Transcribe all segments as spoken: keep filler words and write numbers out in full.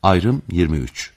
Ayrım yirmi üç.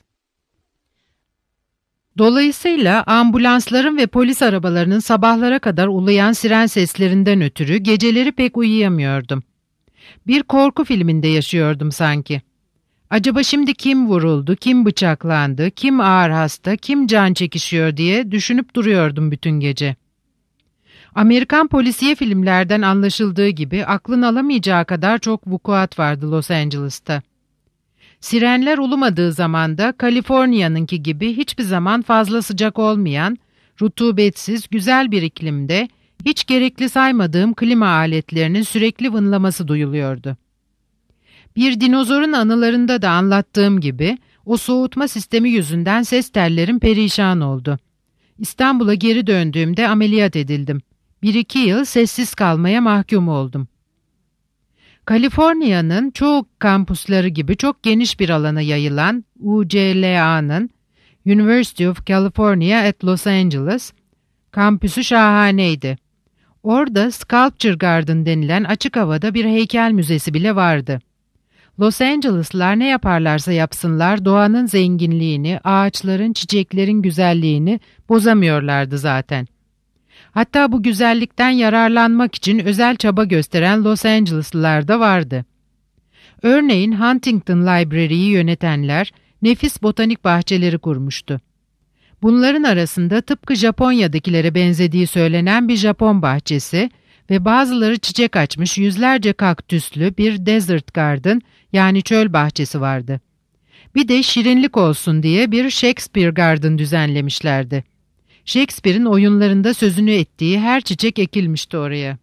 Dolayısıyla ambulansların ve polis arabalarının sabahlara kadar uluyan siren seslerinden ötürü geceleri pek uyuyamıyordum. Bir korku filminde yaşıyordum sanki. Acaba şimdi kim vuruldu, kim bıçaklandı, kim ağır hasta, kim can çekişiyor diye düşünüp duruyordum bütün gece. Amerikan polisiye filmlerden anlaşıldığı gibi aklın alamayacağı kadar çok vukuat vardı Los Angeles'ta. Sirenler ulumadığı zamanda Kaliforniya'nınki gibi hiçbir zaman fazla sıcak olmayan, rutubetsiz, güzel bir iklimde hiç gerekli saymadığım klima aletlerinin sürekli vınlaması duyuluyordu. Bir dinozorun anılarında da anlattığım gibi o soğutma sistemi yüzünden ses tellerim perişan oldu. İstanbul'a geri döndüğümde ameliyat edildim. Bir iki yıl sessiz kalmaya mahkum oldum. Kaliforniya'nın çoğu kampüsleri gibi çok geniş bir alana yayılan U C L A'nın University of California at Los Angeles kampüsü şahaneydi. Orada Sculpture Garden denilen açık havada bir heykel müzesi bile vardı. Los Angeles'lar ne yaparlarsa yapsınlar doğanın zenginliğini, ağaçların, çiçeklerin güzelliğini bozamıyorlardı zaten. Hatta bu güzellikten yararlanmak için özel çaba gösteren Los Angeles'lılar da vardı. Örneğin Huntington Library'yi yönetenler nefis botanik bahçeleri kurmuştu. Bunların arasında tıpkı Japonya'dakilere benzediği söylenen bir Japon bahçesi ve bazıları çiçek açmış yüzlerce kaktüslü bir desert garden yani çöl bahçesi vardı. Bir de şirinlik olsun diye bir Shakespeare Garden düzenlemişlerdi. Shakespeare'in oyunlarında sözünü ettiği her çiçek ekilmişti oraya.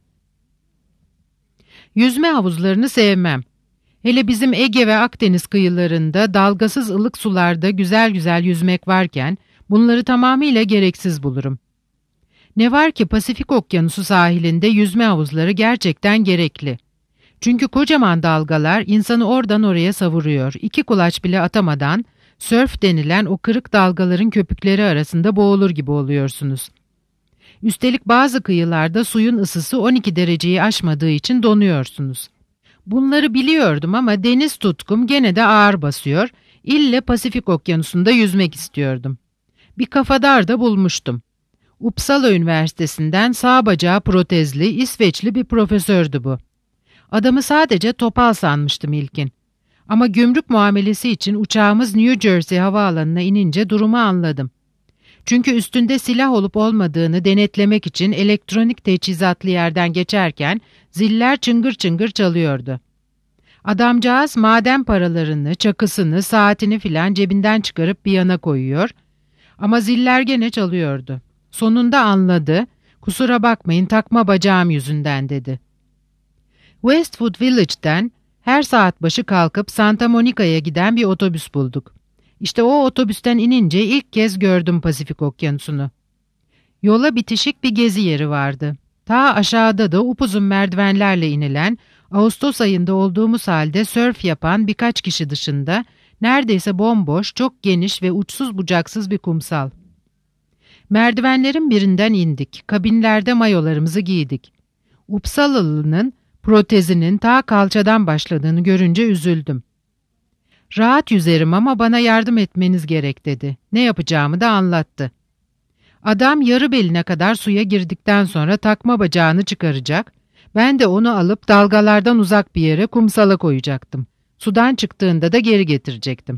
Yüzme havuzlarını sevmem. Hele bizim Ege ve Akdeniz kıyılarında dalgasız ılık sularda güzel güzel yüzmek varken bunları tamamıyla gereksiz bulurum. Ne var ki Pasifik Okyanusu sahilinde yüzme havuzları gerçekten gerekli. Çünkü kocaman dalgalar insanı oradan oraya savuruyor. İki kulaç bile atamadan sörf denilen o kırık dalgaların köpükleri arasında boğulur gibi oluyorsunuz. Üstelik bazı kıyılarda suyun ısısı on iki dereceyi aşmadığı için donuyorsunuz. Bunları biliyordum ama deniz tutkum gene de ağır basıyor. İlle Pasifik Okyanusu'nda yüzmek istiyordum. Bir kafadar da bulmuştum. Uppsala Üniversitesi'nden sağ bacağı protezli İsveçli bir profesördü bu. Adamı sadece topal sanmıştım ilkin. Ama gümrük muamelesi için uçağımız New Jersey havaalanına inince durumu anladım. Çünkü üstünde silah olup olmadığını denetlemek için elektronik teçhizatlı yerden geçerken ziller çıngır çıngır çalıyordu. Adamcağız maden paralarını, çakısını, saatini filan cebinden çıkarıp bir yana koyuyor ama ziller gene çalıyordu. Sonunda anladı, kusura bakmayın takma bacağım yüzünden dedi. Westwood Village'den her saat başı kalkıp Santa Monica'ya giden bir otobüs bulduk. İşte o otobüsten inince ilk kez gördüm Pasifik Okyanusu'nu. Yola bitişik bir gezi yeri vardı. Ta aşağıda da upuzun merdivenlerle inilen, Ağustos ayında olduğumuz halde sörf yapan birkaç kişi dışında neredeyse bomboş, çok geniş ve uçsuz bucaksız bir kumsal. Merdivenlerin birinden indik, kabinlerde mayolarımızı giydik. Uppsalalı'nın protezinin ta kalçadan başladığını görünce üzüldüm. Rahat yüzerim ama bana yardım etmeniz gerek dedi. Ne yapacağımı da anlattı. Adam yarı beline kadar suya girdikten sonra takma bacağını çıkaracak, ben de onu alıp dalgalardan uzak bir yere kumsala koyacaktım. Sudan çıktığında da geri getirecektim.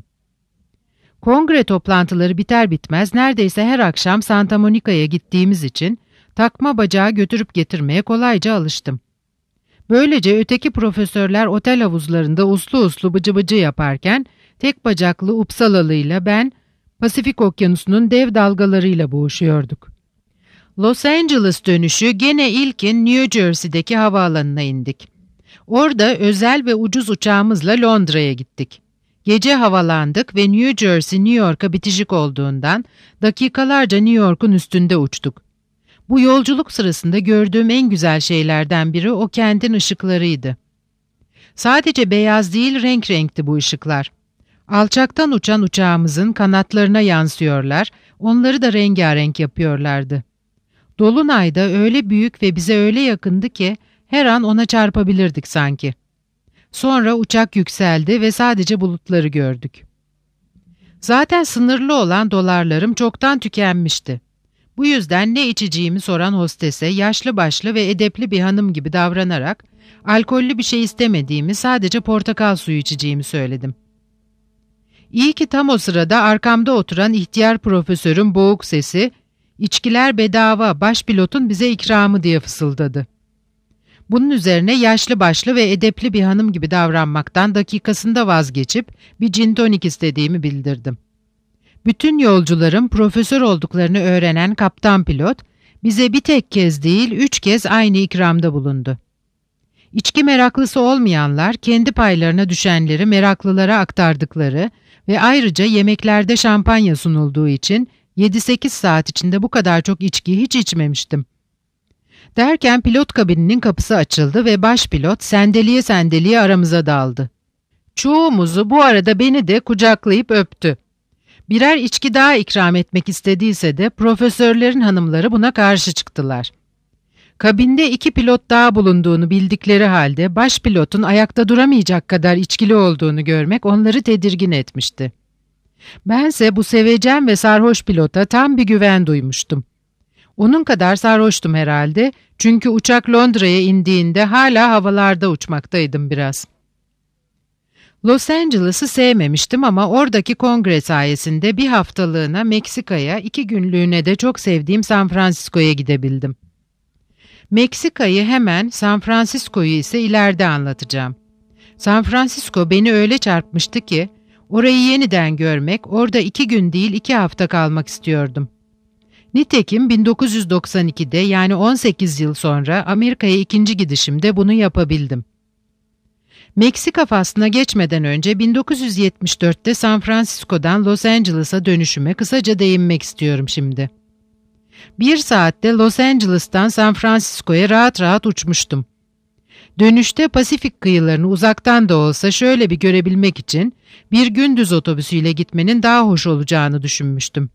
Kongre toplantıları biter bitmez neredeyse her akşam Santa Monica'ya gittiğimiz için takma bacağı götürüp getirmeye kolayca alıştım. Böylece öteki profesörler otel havuzlarında uslu uslu bıcı bıcı yaparken tek bacaklı Uppsalalı'yla ben Pasifik Okyanusu'nun dev dalgalarıyla boğuşuyorduk. Los Angeles dönüşü gene ilkin New Jersey'deki havaalanına indik. Orada özel ve ucuz uçağımızla Londra'ya gittik. Gece havalandık ve New Jersey New York'a bitişik olduğundan dakikalarca New York'un üstünde uçtuk. Bu yolculuk sırasında gördüğüm en güzel şeylerden biri o kentin ışıklarıydı. Sadece beyaz değil renk renkti bu ışıklar. Alçaktan uçan uçağımızın kanatlarına yansıyorlar, onları da rengarenk yapıyorlardı. Dolunay da öyle büyük ve bize öyle yakındı ki her an ona çarpabilirdik sanki. Sonra uçak yükseldi ve sadece bulutları gördük. Zaten sınırlı olan dolarlarım çoktan tükenmişti. Bu yüzden ne içeceğimi soran hostese yaşlı başlı ve edepli bir hanım gibi davranarak alkollü bir şey istemediğimi, sadece portakal suyu içeceğimi söyledim. İyi ki tam o sırada arkamda oturan ihtiyar profesörün boğuk sesi, "İçkiler bedava, başpilotun bize ikramı" diye fısıldadı. Bunun üzerine yaşlı başlı ve edepli bir hanım gibi davranmaktan dakikasında vazgeçip bir gin tonik istediğimi bildirdim. Bütün yolcuların profesör olduklarını öğrenen kaptan pilot, bize bir tek kez değil üç kez aynı ikramda bulundu. İçki meraklısı olmayanlar kendi paylarına düşenleri meraklılara aktardıkları ve ayrıca yemeklerde şampanya sunulduğu için yedi sekiz saat içinde bu kadar çok içki hiç içmemiştim. Derken pilot kabininin kapısı açıldı ve başpilot sendeliye sendeliye aramıza daldı. Çoğumuzu, bu arada beni de kucaklayıp öptü. Birer içki daha ikram etmek istediyse de profesörlerin hanımları buna karşı çıktılar. Kabinde iki pilot daha bulunduğunu bildikleri halde başpilotun ayakta duramayacak kadar içkili olduğunu görmek onları tedirgin etmişti. Bense bu sevecen ve sarhoş pilota tam bir güven duymuştum. Onun kadar sarhoştum herhalde, çünkü uçak Londra'ya indiğinde hala havalarda uçmaktaydım biraz. Los Angeles'ı sevmemiştim ama oradaki kongre sayesinde bir haftalığına Meksika'ya, iki günlüğüne de çok sevdiğim San Francisco'ya gidebildim. Meksika'yı hemen, San Francisco'yu ise ileride anlatacağım. San Francisco beni öyle çarpmıştı ki, orayı yeniden görmek, orada iki gün değil iki hafta kalmak istiyordum. Nitekim bin dokuz yüz doksan ikide, yani on sekiz yıl sonra Amerika'ya ikinci gidişimde bunu yapabildim. Meksika faslına geçmeden önce bin dokuz yüz yetmiş dörtte San Francisco'dan Los Angeles'a dönüşüme kısaca değinmek istiyorum şimdi. Bir saatte Los Angeles'tan San Francisco'ya rahat rahat uçmuştum. Dönüşte Pasifik kıyılarını uzaktan da olsa şöyle bir görebilmek için bir gündüz otobüsüyle gitmenin daha hoş olacağını düşünmüştüm.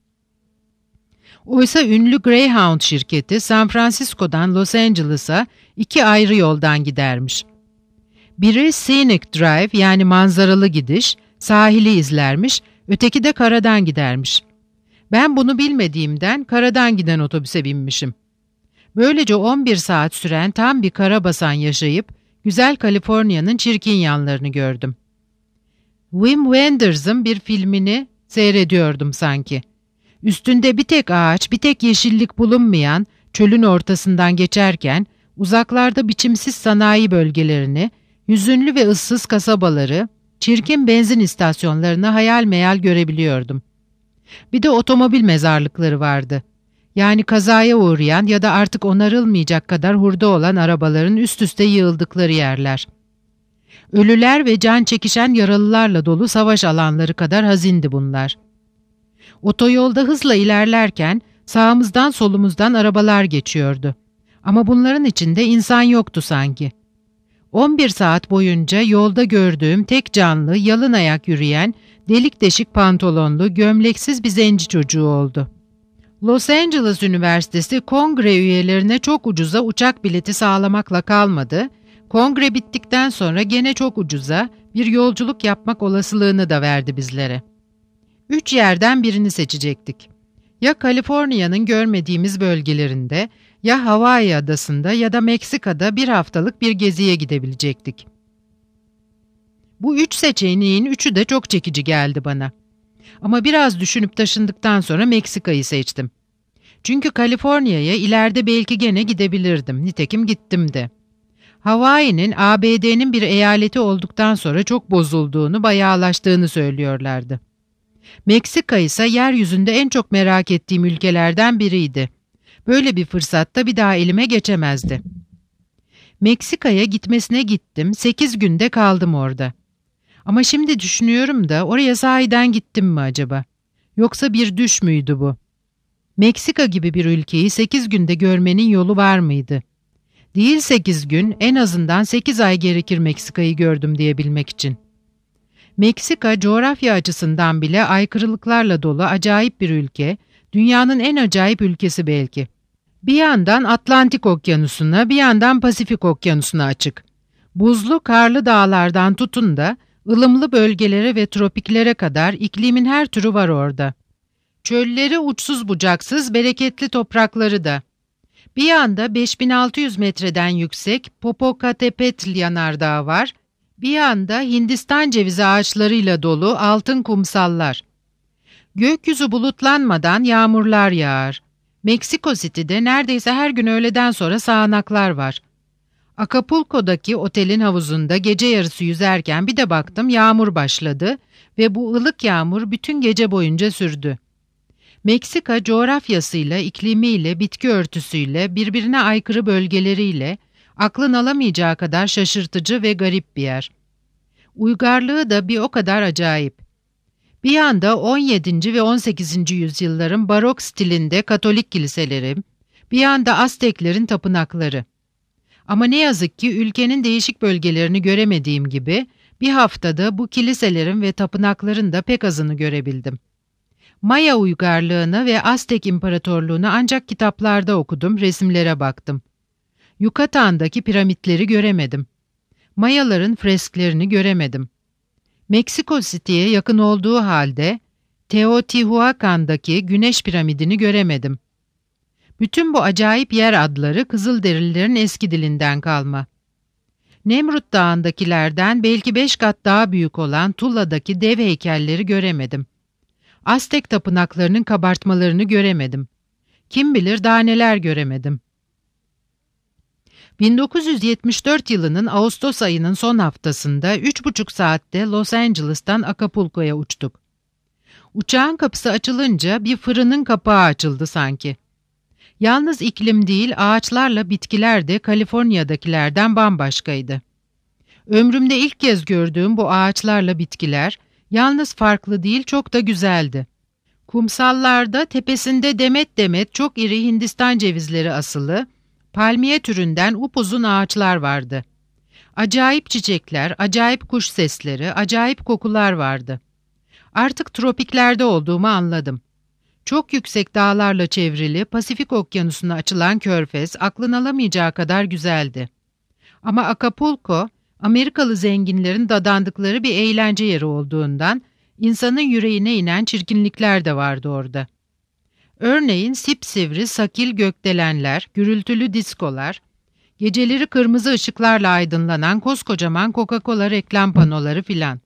Oysa ünlü Greyhound şirketi San Francisco'dan Los Angeles'a iki ayrı yoldan gidermiş. Biri Scenic Drive, yani manzaralı gidiş, sahili izlermiş, öteki de karadan gidermiş. Ben bunu bilmediğimden karadan giden otobüse binmişim. Böylece on bir saat süren tam bir karabasan yaşayıp güzel Kaliforniya'nın çirkin yanlarını gördüm. Wim Wenders'ın bir filmini seyrediyordum sanki. Üstünde bir tek ağaç, bir tek yeşillik bulunmayan çölün ortasından geçerken uzaklarda biçimsiz sanayi bölgelerini, hüzünlü ve ıssız kasabaları, çirkin benzin istasyonlarını hayal meyal görebiliyordum. Bir de otomobil mezarlıkları vardı. Yani kazaya uğrayan ya da artık onarılmayacak kadar hurda olan arabaların üst üste yığıldıkları yerler. Ölüler ve can çekişen yaralılarla dolu savaş alanları kadar hazindi bunlar. Otoyolda hızla ilerlerken sağımızdan solumuzdan arabalar geçiyordu. Ama bunların içinde insan yoktu sanki. on bir saat boyunca yolda gördüğüm tek canlı, yalın ayak yürüyen, delik deşik pantolonlu, gömleksiz bir zenci çocuğu oldu. Los Angeles Üniversitesi kongre üyelerine çok ucuza uçak bileti sağlamakla kalmadı, kongre bittikten sonra gene çok ucuza bir yolculuk yapmak olasılığını da verdi bizlere. Üç yerden birini seçecektik. Ya Kaliforniya'nın görmediğimiz bölgelerinde, ya Hawaii adasında ya da Meksika'da bir haftalık bir geziye gidebilecektik. Bu üç seçeneğin üçü de çok çekici geldi bana. Ama biraz düşünüp taşındıktan sonra Meksika'yı seçtim. Çünkü Kaliforniya'ya ileride belki gene gidebilirdim. Nitekim gittim de. Hawaii'nin A B D'nin bir eyaleti olduktan sonra çok bozulduğunu, bayağılaştığını söylüyorlardı. Meksika ise yeryüzünde en çok merak ettiğim ülkelerden biriydi. Böyle bir fırsatta bir daha elime geçemezdi. Meksika'ya gitmesine gittim, sekiz günde kaldım orada. Ama şimdi düşünüyorum da oraya sahiden gittim mi acaba? Yoksa bir düş müydü bu? Meksika gibi bir ülkeyi sekiz günde görmenin yolu var mıydı? Değil sekiz gün, en azından sekiz ay gerekir Meksika'yı gördüm diyebilmek için. Meksika coğrafya açısından bile aykırılıklarla dolu acayip bir ülke, dünyanın en acayip ülkesi belki. Bir yandan Atlantik Okyanusu'na, bir yandan Pasifik Okyanusu'na açık. Buzlu, karlı dağlardan tutun da Ilımlı bölgelere ve tropiklere kadar iklimin her türü var orada. Çölleri uçsuz bucaksız, bereketli toprakları da. Bir yanda beş bin altı yüz metreden yüksek Popocatépetl yanardağı var, bir yanda Hindistan cevizi ağaçlarıyla dolu altın kumsallar. Gökyüzü bulutlanmadan yağmurlar yağar. Meksiko City'de neredeyse her gün öğleden sonra sağanaklar var. Acapulco'daki otelin havuzunda gece yarısı yüzerken bir de baktım yağmur başladı ve bu ılık yağmur bütün gece boyunca sürdü. Meksika coğrafyasıyla, iklimiyle, bitki örtüsüyle, birbirine aykırı bölgeleriyle aklın alamayacağı kadar şaşırtıcı ve garip bir yer. Uygarlığı da bir o kadar acayip. Bir yanda on yedinci ve on sekizinci yüzyılların barok stilinde Katolik kiliseleri, bir yanda Azteklerin tapınakları. Ama ne yazık ki ülkenin değişik bölgelerini göremediğim gibi bir haftada bu kiliselerin ve tapınakların da pek azını görebildim. Maya uygarlığını ve Aztek İmparatorluğunu ancak kitaplarda okudum, resimlere baktım. Yukatan'daki piramitleri göremedim. Mayaların fresklerini göremedim. Meksiko City'ye yakın olduğu halde Teotihuacan'daki Güneş Piramidini göremedim. Bütün bu acayip yer adları Kızılderililerin eski dilinden kalma. Nemrut Dağı'ndakilerden belki beş kat daha büyük olan Tula'daki dev heykelleri göremedim. Aztek tapınaklarının kabartmalarını göremedim. Kim bilir daha neler göremedim. bin dokuz yüz yetmiş dört yılının Ağustos ayının son haftasında üç buçuk saatte Los Angeles'tan Acapulco'ya uçtuk. Uçağın kapısı açılınca bir fırının kapağı açıldı sanki. Yalnız iklim değil, ağaçlarla bitkiler de Kaliforniya'dakilerden bambaşkaydı. Ömrümde ilk kez gördüğüm bu ağaçlarla bitkiler, yalnız farklı değil, çok da güzeldi. Kumsallarda tepesinde demet demet çok iri Hindistan cevizleri asılı, palmiye türünden upuzun ağaçlar vardı. Acayip çiçekler, acayip kuş sesleri, acayip kokular vardı. Artık tropiklerde olduğumu anladım. Çok yüksek dağlarla çevrili Pasifik Okyanusu'na açılan körfez aklın alamayacağı kadar güzeldi. Ama Acapulco, Amerikalı zenginlerin dadandıkları bir eğlence yeri olduğundan insanın yüreğine inen çirkinlikler de vardı orada. Örneğin sipsivri sakil gökdelenler, gürültülü diskolar, geceleri kırmızı ışıklarla aydınlanan koskocaman Coca-Cola reklam panoları filan.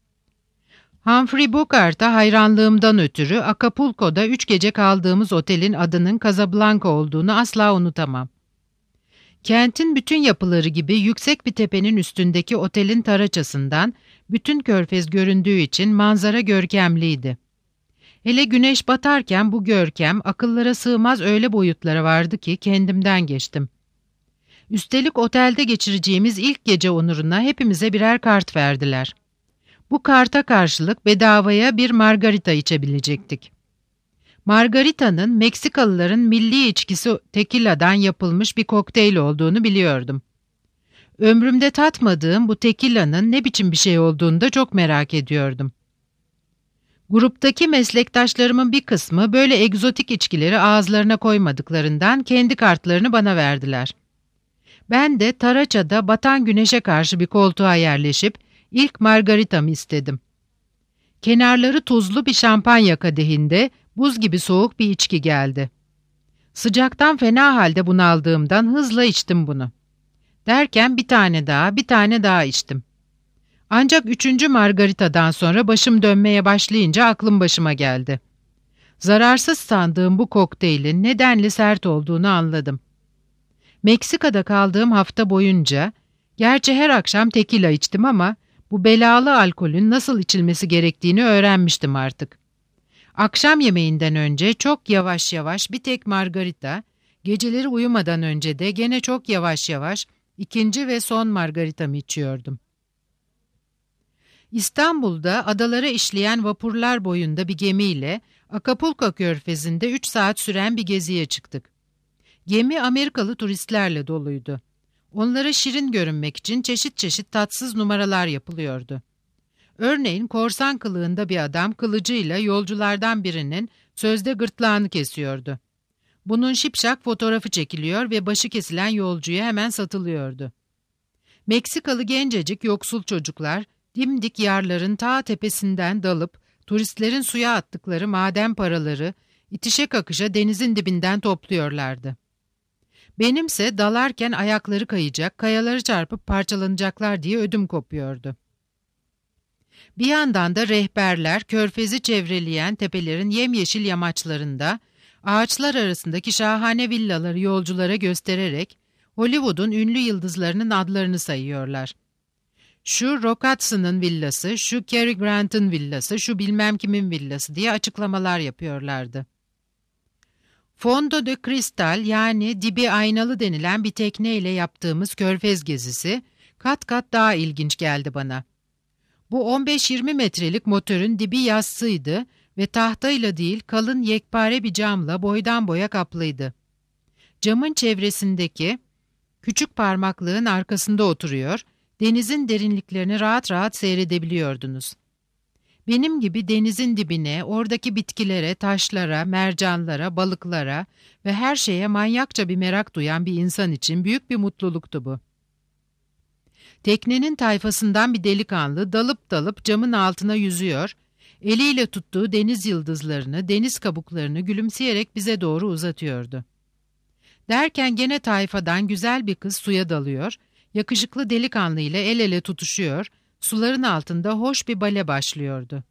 Humphrey Bogart'a hayranlığımdan ötürü Acapulco'da üç gece kaldığımız otelin adının Casablanca olduğunu asla unutamam. Kentin bütün yapıları gibi yüksek bir tepenin üstündeki otelin taraçasından bütün körfez göründüğü için manzara görkemliydi. Hele güneş batarken bu görkem akıllara sığmaz öyle boyutlara vardı ki kendimden geçtim. Üstelik otelde geçireceğimiz ilk gece onuruna hepimize birer kart verdiler. Bu karta karşılık bedavaya bir margarita içebilecektik. Margarita'nın Meksikalıların milli içkisi tekila'dan yapılmış bir kokteyl olduğunu biliyordum. Ömrümde tatmadığım bu tekila'nın ne biçim bir şey olduğunu da çok merak ediyordum. Gruptaki meslektaşlarımın bir kısmı böyle egzotik içkileri ağızlarına koymadıklarından kendi kartlarını bana verdiler. Ben de Taraça'da batan güneşe karşı bir koltuğa yerleşip ilk margaritamı istedim. Kenarları tuzlu bir şampanya kadehinde buz gibi soğuk bir içki geldi. Sıcaktan fena halde bunaldığımdan hızla içtim bunu. Derken bir tane daha, bir tane daha içtim. Ancak üçüncü margaritadan sonra başım dönmeye başlayınca aklım başıma geldi. Zararsız sandığım bu kokteylin nedenli sert olduğunu anladım. Meksika'da kaldığım hafta boyunca, gerçi her akşam tekila içtim ama bu belalı alkolün nasıl içilmesi gerektiğini öğrenmiştim artık. Akşam yemeğinden önce çok yavaş yavaş bir tek margarita, geceleri uyumadan önce de gene çok yavaş yavaş ikinci ve son margaritamı içiyordum. İstanbul'da adalara işleyen vapurlar boyunda bir gemiyle Acapulco körfezinde üç saat süren bir geziye çıktık. Gemi Amerikalı turistlerle doluydu. Onlara şirin görünmek için çeşit çeşit tatsız numaralar yapılıyordu. Örneğin korsan kılığında bir adam kılıcıyla yolculardan birinin sözde gırtlağını kesiyordu. Bunun şipşak fotoğrafı çekiliyor ve başı kesilen yolcuya hemen satılıyordu. Meksikalı gencecik yoksul çocuklar dimdik yarların ta tepesinden dalıp turistlerin suya attıkları maden paraları itişe kakışa denizin dibinden topluyorlardı. Benimse dalarken ayakları kayacak, kayaları çarpıp parçalanacaklar diye ödüm kopuyordu. Bir yandan da rehberler körfezi çevreleyen tepelerin yemyeşil yamaçlarında ağaçlar arasındaki şahane villaları yolculara göstererek Hollywood'un ünlü yıldızlarının adlarını sayıyorlar. Şu Rock Hudson'ın villası, şu Cary Grant'ın villası, şu bilmem kimin villası diye açıklamalar yapıyorlardı. Fondo de Cristal yani dibi aynalı denilen bir tekneyle yaptığımız körfez gezisi kat kat daha ilginç geldi bana. Bu on beş yirmi metrelik motorun dibi yassıydı ve tahtayla değil kalın yekpare bir camla boydan boya kaplıydı. Camın çevresindeki küçük parmaklığın arkasında oturuyor, denizin derinliklerini rahat rahat seyredebiliyordunuz. Benim gibi denizin dibine, oradaki bitkilere, taşlara, mercanlara, balıklara ve her şeye manyakça bir merak duyan bir insan için büyük bir mutluluktu bu. Teknenin tayfasından bir delikanlı dalıp dalıp camın altına yüzüyor, eliyle tuttuğu deniz yıldızlarını, deniz kabuklarını gülümseyerek bize doğru uzatıyordu. Derken gene tayfadan güzel bir kız suya dalıyor, yakışıklı delikanlı ile el ele tutuşuyor, suların altında hoş bir bale başlıyordu.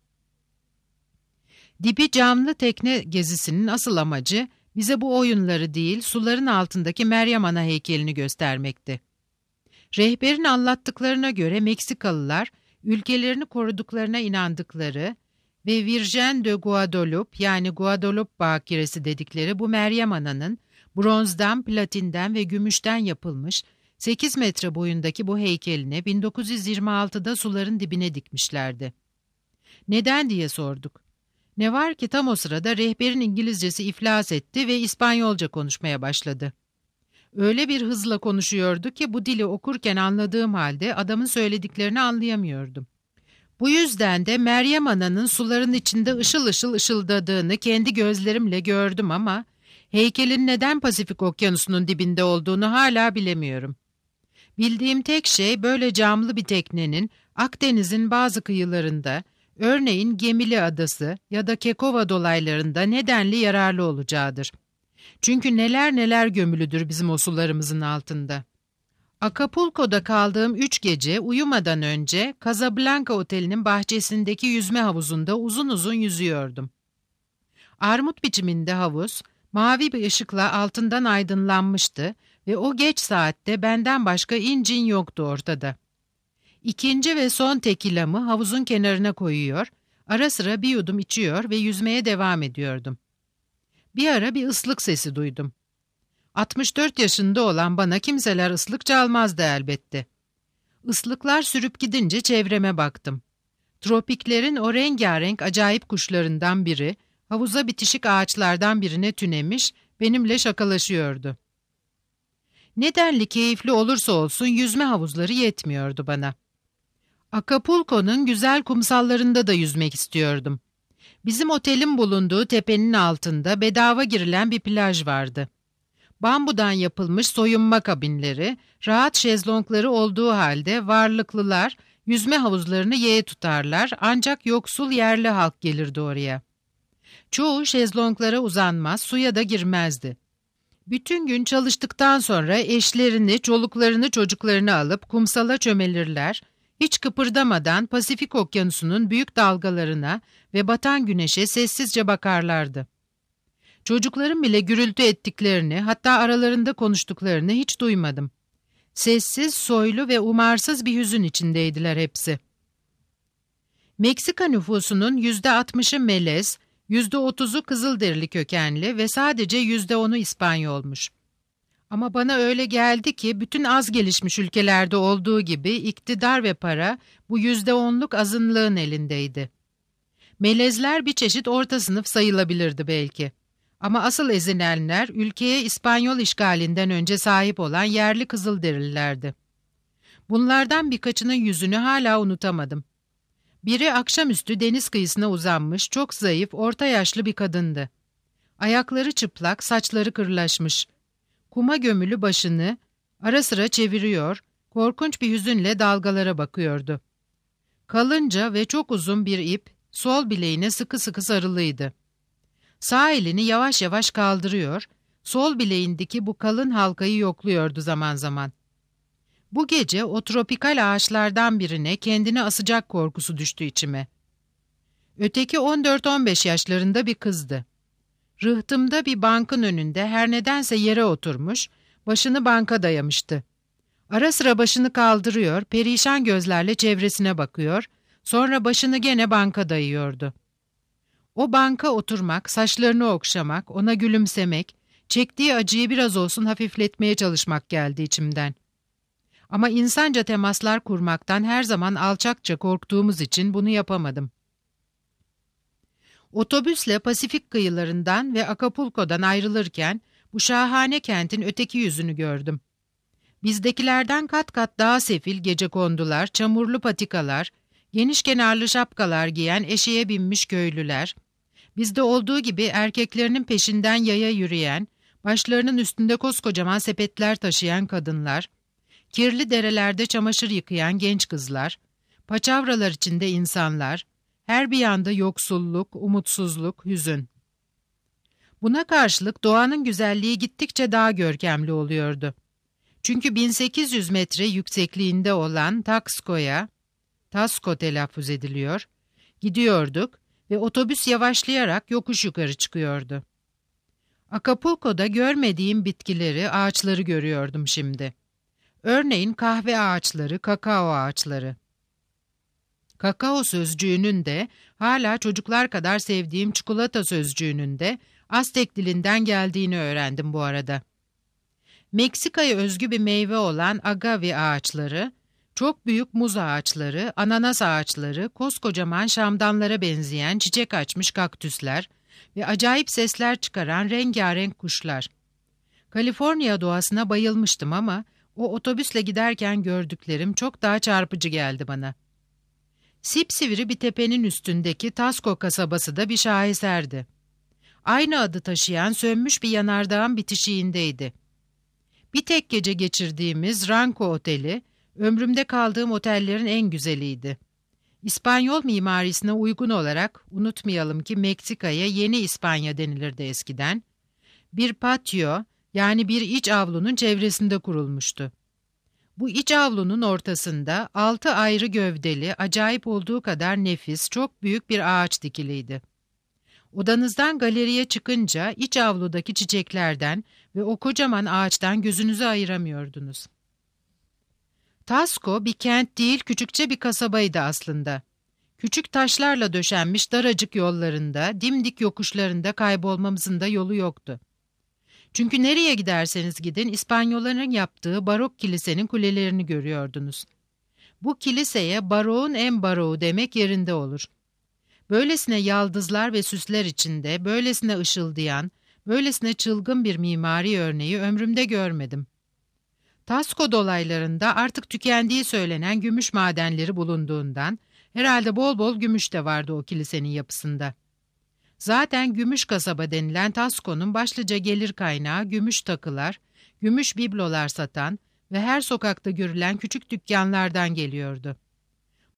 Dibi camlı tekne gezisinin asıl amacı bize bu oyunları değil, suların altındaki Meryem Ana heykelini göstermekti. Rehberin anlattıklarına göre Meksikalılar, ülkelerini koruduklarına inandıkları ve Virgen de Guadalupe yani Guadalupe bakiresi dedikleri bu Meryem Ana'nın bronzdan, platinden ve gümüşten yapılmış sekiz metre boyundaki bu heykelini bin dokuz yüz yirmi altıda suların dibine dikmişlerdi. Neden diye sorduk. Ne var ki tam o sırada rehberin İngilizcesi iflas etti ve İspanyolca konuşmaya başladı. Öyle bir hızla konuşuyordu ki bu dili okurken anladığım halde adamın söylediklerini anlayamıyordum. Bu yüzden de Meryem Ana'nın suların içinde ışıl ışıl ışıldadığını kendi gözlerimle gördüm ama heykelin neden Pasifik Okyanusu'nun dibinde olduğunu hala bilemiyorum. Bildiğim tek şey böyle camlı bir teknenin Akdeniz'in bazı kıyılarında, örneğin Gemili Adası ya da Kekova dolaylarında nedenli yararlı olacağıdır. Çünkü neler neler gömülüdür bizim o sularımızın altında. Acapulco'da kaldığım üç gece uyumadan önce Casablanca Oteli'nin bahçesindeki yüzme havuzunda uzun uzun yüzüyordum. Armut biçiminde havuz, mavi bir ışıkla altından aydınlanmıştı ve o geç saatte benden başka incin yoktu ortada. İkinci ve son tekilamı havuzun kenarına koyuyor, ara sıra bir yudum içiyor ve yüzmeye devam ediyordum. Bir ara bir ıslık sesi duydum. altmış dört yaşında olan bana kimseler ıslık çalmazdı elbette. Islıklar sürüp gidince çevreme baktım. Tropiklerin o rengarenk acayip kuşlarından biri, havuza bitişik ağaçlardan birine tünemiş, benimle şakalaşıyordu. Nedenli keyifli olursa olsun yüzme havuzları yetmiyordu bana. Acapulco'nun güzel kumsallarında da yüzmek istiyordum. Bizim otelin bulunduğu tepenin altında bedava girilen bir plaj vardı. Bambudan yapılmış soyunma kabinleri, rahat şezlongları olduğu halde varlıklılar yüzme havuzlarını yeğe tutarlar ancak yoksul yerli halk gelirdi oraya. Çoğu şezlonglara uzanmaz, suya da girmezdi. Bütün gün çalıştıktan sonra eşlerini, çoluklarını, çocuklarını alıp kumsala çömelirler, hiç kıpırdamadan Pasifik Okyanusu'nun büyük dalgalarına ve batan güneşe sessizce bakarlardı. Çocukların bile gürültü ettiklerini, hatta aralarında konuştuklarını hiç duymadım. Sessiz, soylu ve umarsız bir hüzün içindeydiler hepsi. Meksika nüfusunun yüzde altmışı melez, yüzde otuzu Kızılderili kökenli ve sadece yüzde onu İspanyolmuş. Ama bana öyle geldi ki bütün az gelişmiş ülkelerde olduğu gibi iktidar ve para bu yüzde onluk azınlığın elindeydi. Melezler bir çeşit orta sınıf sayılabilirdi belki. Ama asıl ezilenler ülkeye İspanyol işgalinden önce sahip olan yerli Kızılderililerdi. Bunlardan birkaçının yüzünü hala unutamadım. Biri akşamüstü deniz kıyısına uzanmış, çok zayıf, orta yaşlı bir kadındı. Ayakları çıplak, saçları kırlaşmış. Kuma gömülü başını ara sıra çeviriyor, korkunç bir hüzünle dalgalara bakıyordu. Kalınca ve çok uzun bir ip sol bileğine sıkı sıkı sarılıydı. Sağ elini yavaş yavaş kaldırıyor, sol bileğindeki bu kalın halkayı yokluyordu zaman zaman. Bu gece o tropikal ağaçlardan birine kendini asacak korkusu düştü içime. Öteki on dört on beş yaşlarında bir kızdı. Rıhtımda bir bankın önünde her nedense yere oturmuş, başını banka dayamıştı. Ara sıra başını kaldırıyor, perişan gözlerle çevresine bakıyor, sonra başını gene banka dayıyordu. O banka oturmak, saçlarını okşamak, ona gülümsemek, çektiği acıyı biraz olsun hafifletmeye çalışmak geldi içimden. Ama insanca temaslar kurmaktan her zaman alçakça korktuğumuz için bunu yapamadım. Otobüsle Pasifik kıyılarından ve Acapulco'dan ayrılırken bu şahane kentin öteki yüzünü gördüm. Bizdekilerden kat kat daha sefil gecekondular, çamurlu patikalar, geniş kenarlı şapkalar giyen eşeğe binmiş köylüler, bizde olduğu gibi erkeklerinin peşinden yaya yürüyen, başlarının üstünde koskocaman sepetler taşıyan kadınlar, kirli derelerde çamaşır yıkayan genç kızlar, paçavralar içinde insanlar, her bir yanda yoksulluk, umutsuzluk, hüzün. Buna karşılık doğanın güzelliği gittikçe daha görkemli oluyordu. Çünkü bin sekiz yüz metre yüksekliğinde olan Taxco'ya, Taxco telaffuz ediliyor, gidiyorduk ve otobüs yavaşlayarak yokuş yukarı çıkıyordu. Acapulco'da görmediğim bitkileri, ağaçları görüyordum şimdi. Örneğin kahve ağaçları, kakao ağaçları. Kakao sözcüğünün de hala çocuklar kadar sevdiğim çikolata sözcüğünün de Aztek dilinden geldiğini öğrendim bu arada. Meksika'ya özgü bir meyve olan agave ağaçları, çok büyük muz ağaçları, ananas ağaçları, koskocaman şamdanlara benzeyen çiçek açmış kaktüsler ve acayip sesler çıkaran rengarenk kuşlar. Kaliforniya doğasına bayılmıştım ama o otobüsle giderken gördüklerim çok daha çarpıcı geldi bana. Sipsivri bir tepenin üstündeki Taxco kasabası da bir şaheserdi. Aynı adı taşıyan sönmüş bir yanardağın bitişiğindeydi. Bir tek gece geçirdiğimiz Rancho Oteli, ömrümde kaldığım otellerin en güzeliydi. İspanyol mimarisine uygun olarak, unutmayalım ki Meksika'ya Yeni İspanya denilirdi eskiden, bir patio, yani bir iç avlunun çevresinde kurulmuştu. Bu iç avlunun ortasında altı ayrı gövdeli, acayip olduğu kadar nefis, çok büyük bir ağaç dikiliydi. Odanızdan galeriye çıkınca iç avludaki çiçeklerden ve o kocaman ağaçtan gözünüzü ayıramıyordunuz. Taxco bir kent değil, küçükçe bir kasabaydı aslında. Küçük taşlarla döşenmiş daracık yollarında, dimdik yokuşlarında kaybolmamızın da yolu yoktu. Çünkü nereye giderseniz gidin İspanyolların yaptığı barok kilisenin kulelerini görüyordunuz. Bu kiliseye baroğun en baroğu demek yerinde olur. Böylesine yaldızlar ve süsler içinde, böylesine ışıldayan, böylesine çılgın bir mimari örneği ömrümde görmedim. Taxco dolaylarında artık tükendiği söylenen gümüş madenleri bulunduğundan, herhalde bol bol gümüş de vardı o kilisenin yapısında. Zaten gümüş kasaba denilen Taxco'nun başlıca gelir kaynağı gümüş takılar, gümüş biblolar satan ve her sokakta görülen küçük dükkanlardan geliyordu.